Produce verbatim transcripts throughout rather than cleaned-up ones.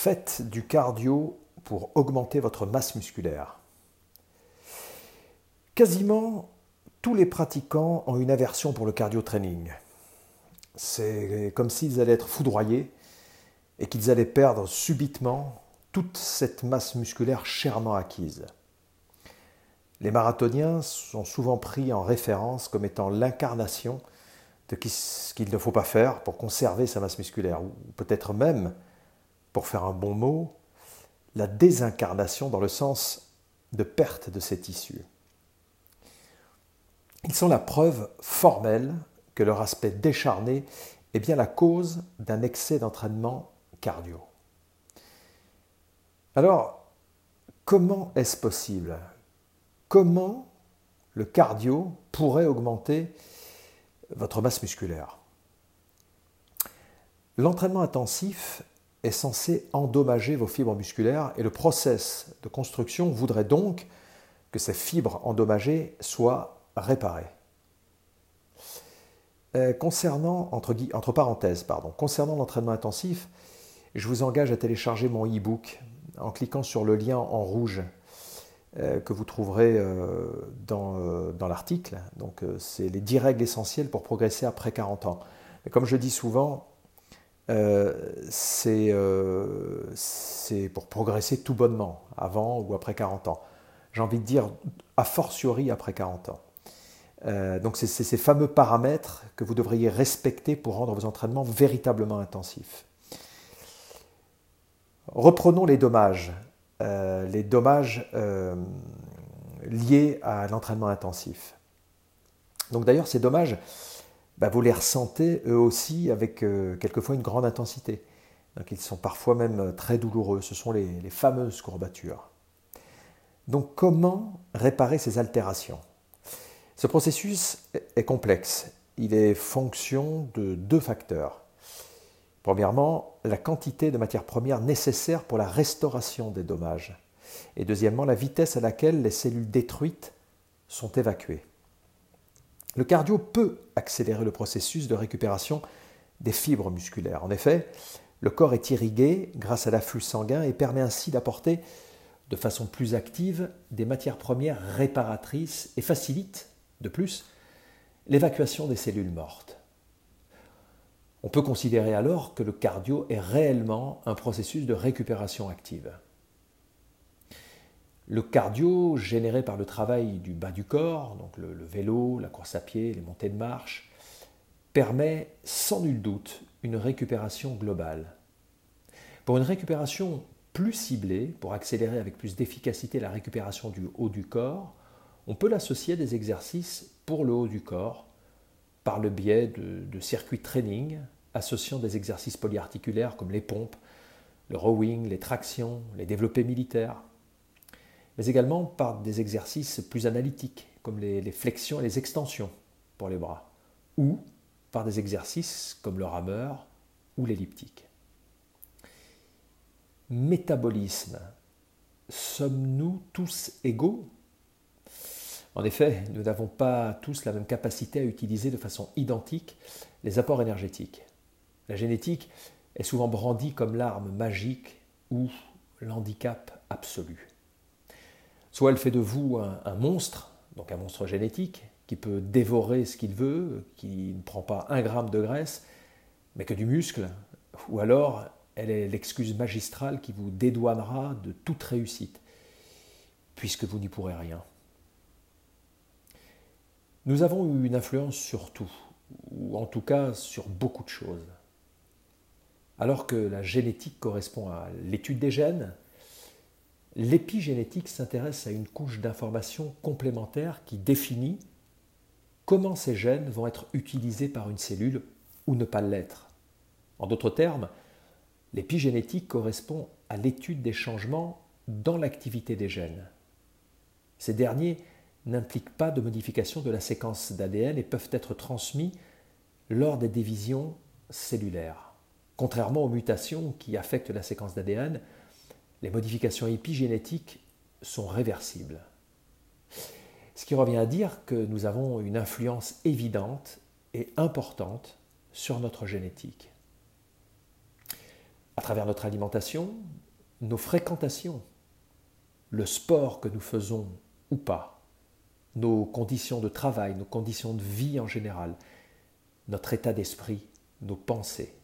Faites du cardio pour augmenter votre masse musculaire. Quasiment tous les pratiquants ont une aversion pour le cardio-training. C'est comme s'ils allaient être foudroyés et qu'ils allaient perdre subitement toute cette masse musculaire chèrement acquise. Les marathoniens sont souvent pris en référence comme étant l'incarnation de ce qu'il ne faut pas faire pour conserver sa masse musculaire, ou peut-être même, pour faire un bon mot, la désincarnation dans le sens de perte de ces tissus. Ils sont la preuve formelle que leur aspect décharné est bien la cause d'un excès d'entraînement cardio. Alors, comment est-ce possible ? Comment le cardio pourrait augmenter votre masse musculaire ? L'entraînement intensif est censé endommager vos fibres musculaires et le process de construction voudrait donc que ces fibres endommagées soient réparées. Euh, concernant, entre, entre parenthèses, pardon, concernant l'entraînement intensif, je vous engage à télécharger mon e-book en cliquant sur le lien en rouge euh, que vous trouverez euh, dans, euh, dans l'article. Donc, euh, c'est les dix règles essentielles pour progresser après quarante ans. Mais comme je dis souvent, euh, c'est, euh, c'est pour progresser tout bonnement, avant ou après quarante ans. J'ai envie de dire a fortiori après quarante ans. Euh, donc c'est, c'est ces fameux paramètres que vous devriez respecter pour rendre vos entraînements véritablement intensifs. Reprenons les dommages, euh, les dommages euh, liés à l'entraînement intensif. Donc d'ailleurs ces dommages, bah, vous les ressentez eux aussi avec euh, quelquefois une grande intensité. Donc ils sont parfois même très douloureux, ce sont les, les fameuses courbatures. Donc comment réparer ces altérations ? Ce processus est complexe. Il est fonction de deux facteurs. Premièrement, la quantité de matières premières nécessaires pour la restauration des dommages. Et deuxièmement, la vitesse à laquelle les cellules détruites sont évacuées. Le cardio peut accélérer le processus de récupération des fibres musculaires. En effet, le corps est irrigué grâce à l'afflux sanguin et permet ainsi d'apporter de façon plus active des matières premières réparatrices et facilite, de plus, l'évacuation des cellules mortes. On peut considérer alors que le cardio est réellement un processus de récupération active. Le cardio généré par le travail du bas du corps, donc le, le vélo, la course à pied, les montées de marche, permet sans nul doute une récupération globale. Pour une récupération plus ciblée, pour accélérer avec plus d'efficacité la récupération du haut du corps, on peut l'associer à des exercices pour le haut du corps par le biais de, de circuits training associant des exercices polyarticulaires comme les pompes, le rowing, les tractions, les développés militaires, mais également par des exercices plus analytiques comme les, les flexions et les extensions pour les bras, ou par des exercices comme le rameur ou l'elliptique. Métabolisme. Sommes-nous tous égaux ? En effet, nous n'avons pas tous la même capacité à utiliser de façon identique les apports énergétiques. La génétique est souvent brandie comme l'arme magique ou l'handicap absolu. Soit elle fait de vous un, un monstre, donc un monstre génétique, qui peut dévorer ce qu'il veut, qui ne prend pas un gramme de graisse, mais que du muscle, ou alors elle est l'excuse magistrale qui vous dédouanera de toute réussite, puisque vous n'y pourrez rien. Nous avons eu une influence sur tout, ou en tout cas sur beaucoup de choses. Alors que la génétique correspond à l'étude des gènes, l'épigénétique s'intéresse à une couche d'informations complémentaires qui définit comment ces gènes vont être utilisés par une cellule ou ne pas l'être. En d'autres termes, l'épigénétique correspond à l'étude des changements dans l'activité des gènes. Ces derniers n'impliquent pas de modification de la séquence d'A D N et peuvent être transmis lors des divisions cellulaires. Contrairement aux mutations qui affectent la séquence d'A D N, les modifications épigénétiques sont réversibles. Ce qui revient à dire que nous avons une influence évidente et importante sur notre génétique. À travers notre alimentation, nos fréquentations, le sport que nous faisons ou pas, nos conditions de travail, nos conditions de vie en général, notre état d'esprit, nos pensées.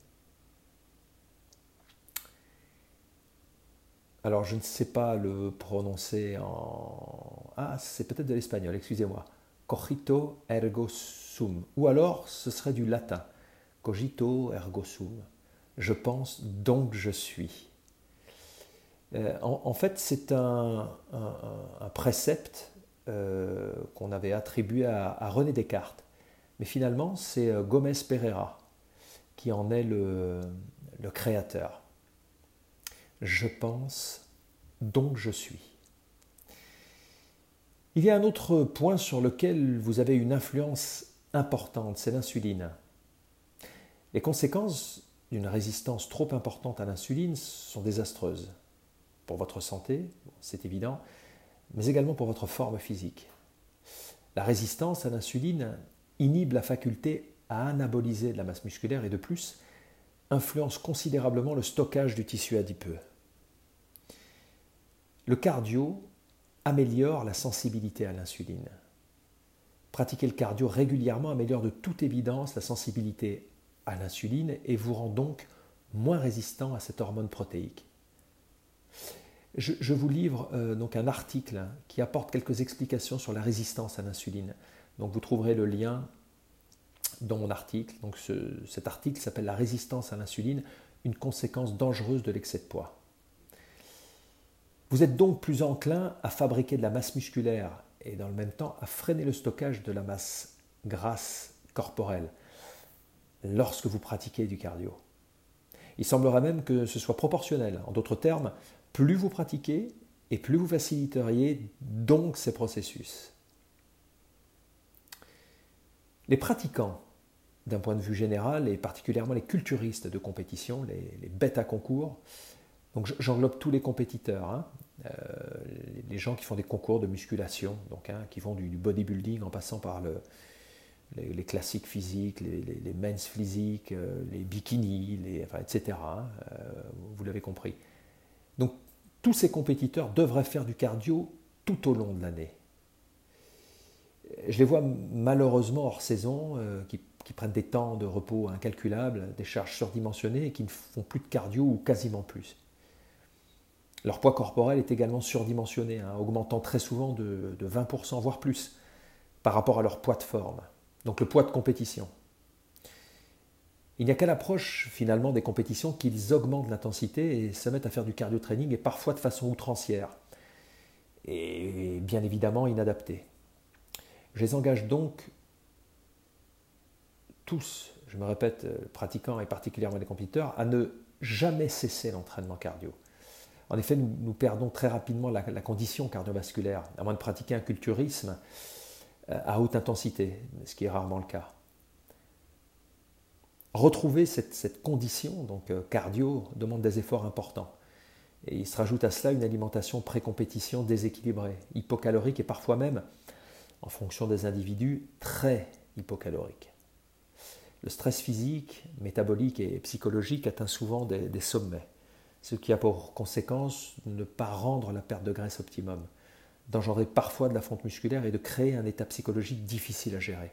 Alors je ne sais pas le prononcer en... Ah, c'est peut-être de l'espagnol, excusez-moi. Cogito ergo sum. Ou alors ce serait du latin. Cogito ergo sum. Je pense donc je suis. Euh, en, en fait, c'est un, un, un précepte euh, qu'on avait attribué à, à René Descartes. Mais finalement, c'est Gómez Pereira qui en est le, le créateur. Je pense, donc je suis. Il y a un autre point sur lequel vous avez une influence importante, c'est l'insuline. Les conséquences d'une résistance trop importante à l'insuline sont désastreuses pour votre santé, c'est évident, mais également pour votre forme physique. La résistance à l'insuline inhibe la faculté à anaboliser de la masse musculaire et de plus, influence considérablement le stockage du tissu adipeux. Le cardio améliore la sensibilité à l'insuline. Pratiquer le cardio régulièrement améliore de toute évidence la sensibilité à l'insuline et vous rend donc moins résistant à cette hormone protéique. Je, je vous livre euh, donc un article qui apporte quelques explications sur la résistance à l'insuline. Donc vous trouverez le lien dans mon article. Donc ce, cet article s'appelle « La résistance à l'insuline, une conséquence dangereuse de l'excès de poids ». Vous êtes donc plus enclin à fabriquer de la masse musculaire et dans le même temps à freiner le stockage de la masse grasse corporelle lorsque vous pratiquez du cardio. Il semblerait même que ce soit proportionnel. En d'autres termes, plus vous pratiquez et plus vous faciliteriez donc ces processus. Les pratiquants, d'un point de vue général, et particulièrement les culturistes de compétition, les, les bêtes à concours, donc j'englobe tous les compétiteurs, hein, euh, les gens qui font des concours de musculation, donc, hein, qui vont du, du bodybuilding en passant par le, les, les classiques physiques, les, les, les men's physiques, euh, les bikinis, les, enfin, et cetera. Hein, euh, vous l'avez compris. Donc tous ces compétiteurs devraient faire du cardio tout au long de l'année. Je les vois malheureusement hors saison, euh, qui, qui prennent des temps de repos incalculables, des charges surdimensionnées et qui ne font plus de cardio ou quasiment plus. Leur poids corporel est également surdimensionné, hein, augmentant très souvent de, de vingt pour cent, voire plus, par rapport à leur poids de forme, donc le poids de compétition. Il n'y a qu'à l'approche finalement des compétitions qu'ils augmentent l'intensité et se mettent à faire du cardio-training et parfois de façon outrancière et bien évidemment inadaptée. Je les engage donc tous, je me répète, pratiquants et particulièrement les compétiteurs, à ne jamais cesser l'entraînement cardio. En effet, nous, nous perdons très rapidement la, la condition cardiovasculaire, à moins de pratiquer un culturisme à haute intensité, ce qui est rarement le cas. Retrouver cette, cette condition, donc cardio, demande des efforts importants. Et il se rajoute à cela une alimentation pré-compétition déséquilibrée, hypocalorique et parfois même, en fonction des individus, très hypocalorique. Le stress physique, métabolique et psychologique atteint souvent des, des sommets, ce qui a pour conséquence de ne pas rendre la perte de graisse optimum, d'engendrer parfois de la fonte musculaire et de créer un état psychologique difficile à gérer.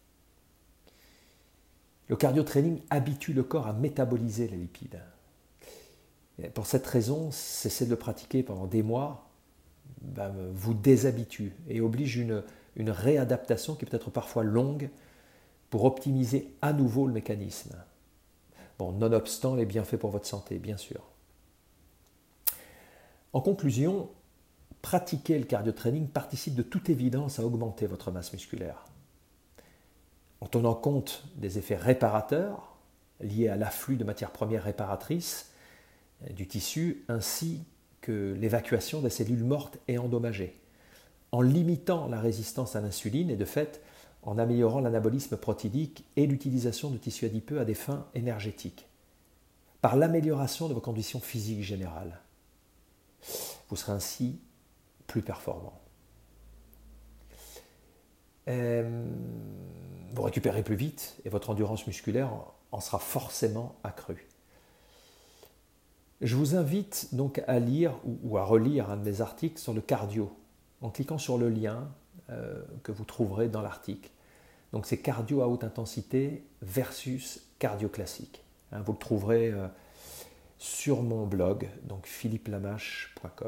Le cardio-training habitue le corps à métaboliser les lipides. Et pour cette raison, cesser de le pratiquer pendant des mois ben, vous déshabitue et oblige une, une réadaptation qui peut être parfois longue pour optimiser à nouveau le mécanisme. Bon, nonobstant les bienfaits pour votre santé, bien sûr. En conclusion, pratiquer le cardio-training participe de toute évidence à augmenter votre masse musculaire. En tenant compte des effets réparateurs liés à l'afflux de matières premières réparatrices du tissu ainsi que l'évacuation des cellules mortes et endommagées, en limitant la résistance à l'insuline et de fait en améliorant l'anabolisme protidique et l'utilisation de tissus adipeux à des fins énergétiques, par l'amélioration de vos conditions physiques générales. Vous serez ainsi plus performant. Euh, vous récupérez plus vite et votre endurance musculaire en sera forcément accrue. Je vous invite donc à lire ou à relire un de mes articles sur le cardio, en cliquant sur le lien euh, que vous trouverez dans l'article. Donc c'est cardio à haute intensité versus cardio classique. Hein, vous le trouverez euh, sur mon blog, donc philippe lamache point com.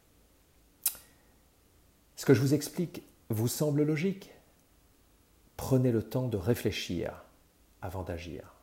Ce que je vous explique vous semble logique? Prenez le temps de réfléchir avant d'agir.